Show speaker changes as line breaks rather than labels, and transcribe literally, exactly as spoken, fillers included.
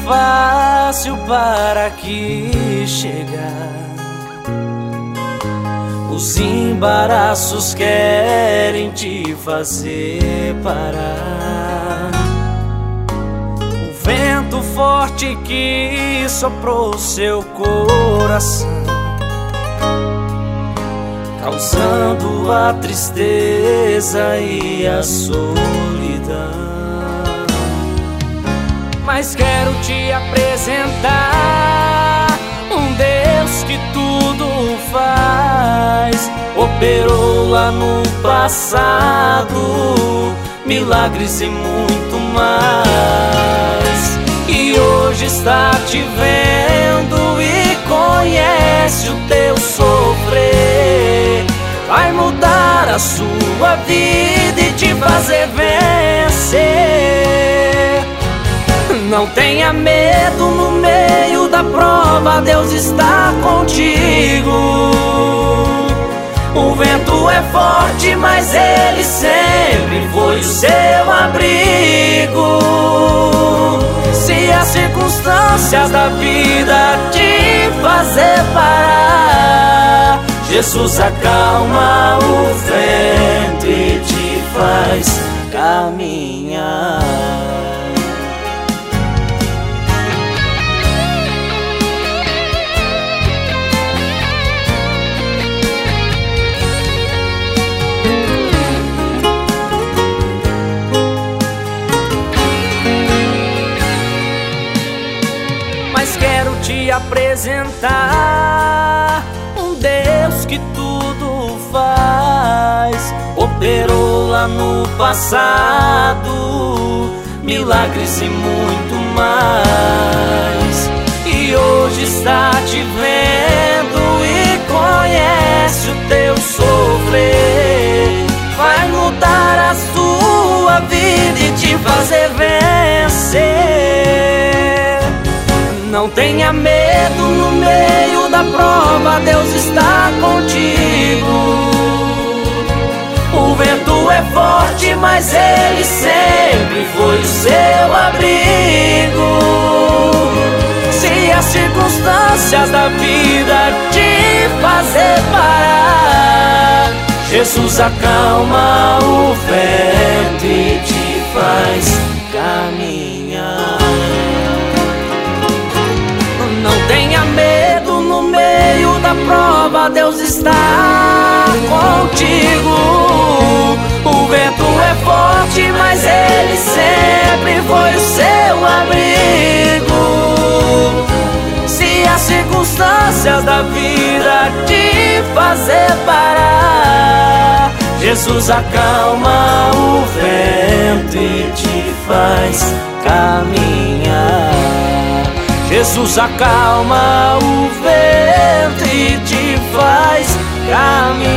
fácil para aqui chegar. Os embaraços querem te fazer parar. O vento forte que soprou seu coração, causando a tristeza e a solidão. Mas quero te apresentar um Deus que tudo faz. Operou lá no passado milagres e muito mais. E hoje está te vendo e conhece o teu sofrer. Vai mudar a sua vida e te fazer vencer. Não tenha medo no meio da prova, Deus está contigo. O vento é forte, mas Ele sempre foi o seu abrigo. Se as circunstâncias da vida te fazer parar, Jesus acalma o vento e te faz caminhar. Quero te apresentar um Deus que tudo faz. Operou lá no passado milagres e muito mais. E hoje está te vendo e conhece o teu sofrer. Vai mudar a sua vida e te fazer vencer. Não tenha medo no meio da prova, Deus está contigo. O vento é forte, mas Ele sempre foi o seu abrigo. Se as circunstâncias da vida te fazer parar, Jesus acalma o vento e te faz caminhar. Não tenha medo no meio da prova, Deus está contigo. O vento é forte, mas Ele sempre foi o seu abrigo. Se as circunstâncias da vida te fazer parar, Jesus acalma o vento e te faz caminhar. Jesus acalma o vento e te faz caminhar.